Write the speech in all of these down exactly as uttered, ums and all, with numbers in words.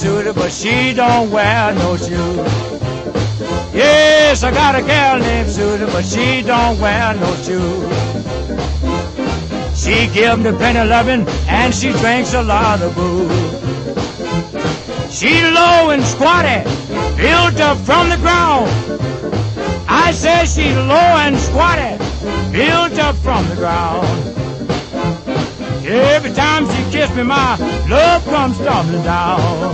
Susie, but she don't wear no shoes. Yes, I got a gal named Susie, but she don't wear no shoes. She give me plenty loving, and she drinks a lot of booze. She low and squatty, built up from the ground. I said she low and squatty, built up from the ground. Every time she kisses me, my love comes tumbling down.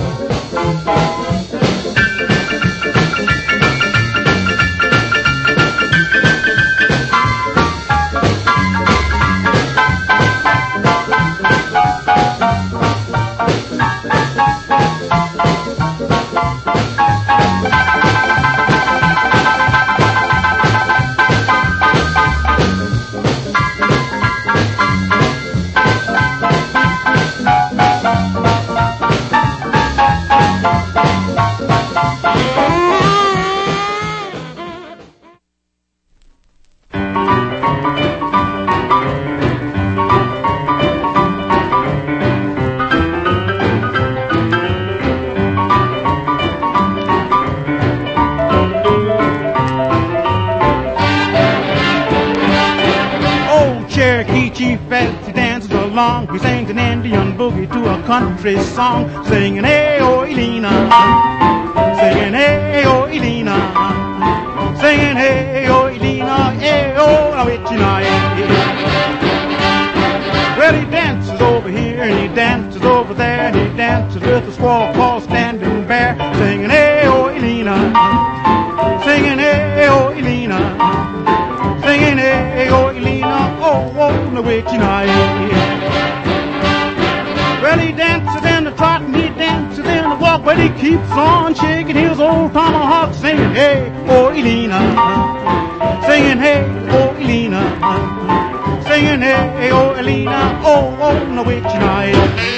We sang an Indian boogie to a country song, singing hey oh Elena, singing hey oh Elena, singing hey oh Elena, hey oh now it's night. Well, he dances over here and he dances over there and he dances with a squaw called Standing Bear, singing hey oh Elena, singing hey oh Elena, singing hey oh Elena, oh oh now it's night. Well, he dances in the trot and he dances in the walk, but he keeps on shaking his old tomahawk, singing, hey, oh, Elena, singing, hey, oh, Elena, singing, hey, oh, Elena, oh, oh, no, which night.